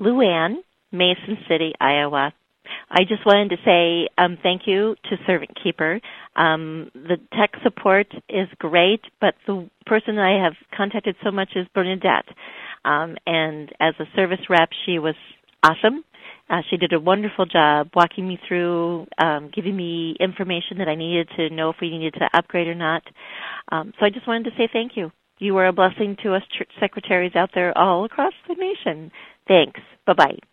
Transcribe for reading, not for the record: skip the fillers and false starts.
Luann, Mason City, Iowa. I just wanted to say thank you to Servant Keeper. The tech support is great, but the person I have contacted so much is Bernadette. And as a service rep, she was awesome. She did a wonderful job walking me through, giving me information that I needed to know if we needed to upgrade or not. So I just wanted to say thank you. You are a blessing to us church secretaries out there all across the nation. Thanks. Bye-bye.